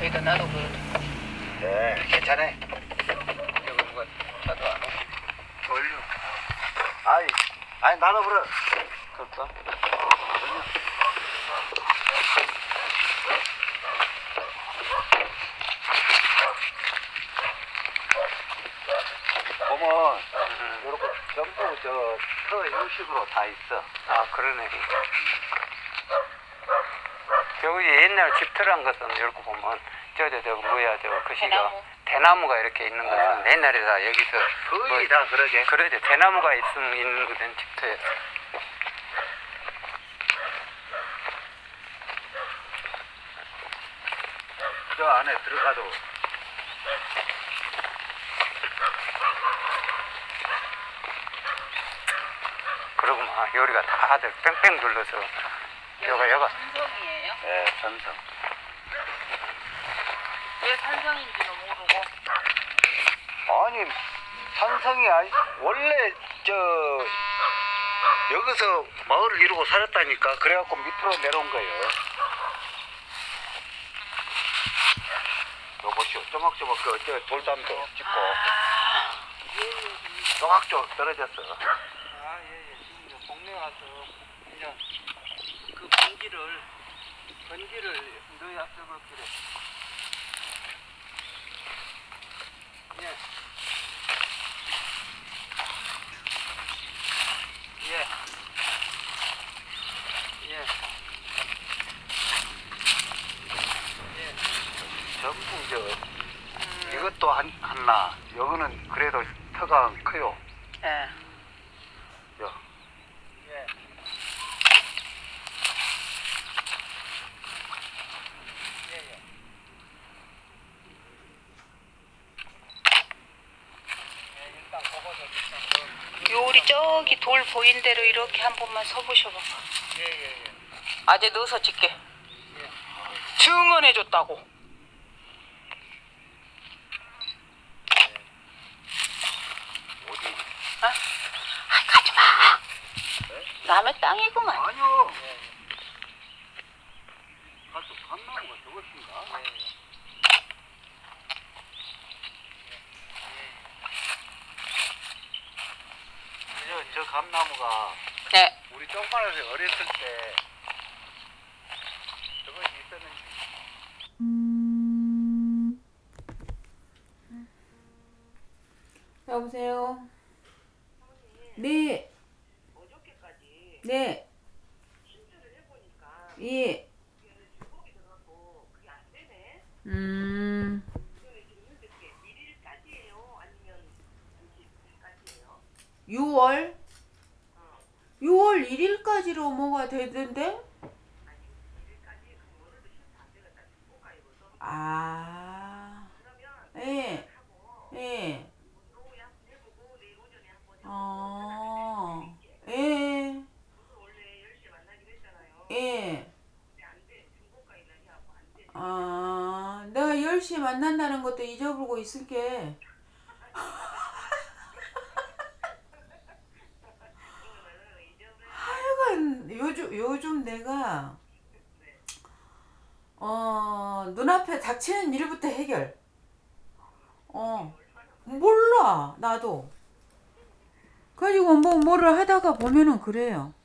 그러니까 나도 그러네. 네, 괜찮아. 여기 누가 차도 안 오고. 돌려. 아이, 나눠버려. 그럴까? 보면, 요렇게 전부 터 형식으로 다 있어. 아, 그러네. 여기 옛날 집터란 것은 이렇게 보면 대나무. 대나무가 이렇게 있는 것은 옛날에 다 여기서 거의 다 그러게. 그러지 대나무가 있는 것은 집터예요. 저 안에 들어가도. 그러고만 요리가 다들 뺑뺑 둘러서 여가 산성이에요? 네, 전성. 왜 산성인지도 모르고. 아니, 산성이 아니, 원래, 여기서 마을을 이루고 살았다니까. 그래갖고 밑으로 내려온 거예요. 요것이요. 조막조막, 돌담도 찍고. 조각조 떨어졌어. 아, 예. 지금 동네 와서 이제 그 건지를 넣어야 썩을 그래. 예. 예. 예. 예. 전부 이것도 하나. 여기는 그래도 터가 커요. 예. 야. 예. 예. 일단 그거는 요리 저기 돌 보인 대로 이렇게 한 번만 서보셔봐. 예. 아재 넣어서 찍게. 증언해줬다고. 어디? 아, 가지마. 남의 땅이구만. 아니요. 가서 감나무가 저것인가? 저 감나무가 네. 우리 쫑파에서 어렸을 때 저것이 있었는지. 여보세요? 네. 어저께까지 네. 신주를 해보니까 예. 중복이 들어가고 그게 안 되네. 음. 그러면 지금 현재 1일까지예요? 아니면 30일까지예요? 6월? 6월 1일까지로 뭐가 되던데? 아니 1일까지 그럼 오늘도 신주 안 되겠다. 중복가입어서 아. 그러면 예. 하고 예. 오후에 한번 해보고 내일 오전에 한번 해보고 예. 오늘 원래 10시에 만나기로 했잖아요. 예. 근데 안 돼. 중복가입 날이 하고 안 돼. 아, 내가 10시에 만난다는 것도 잊어버리고 있을게. 하여간 요즘 내가 눈앞에 닥치는 일부터 해결. 몰라 나도. 가지고 뭐를 하다가 보면은 그래요.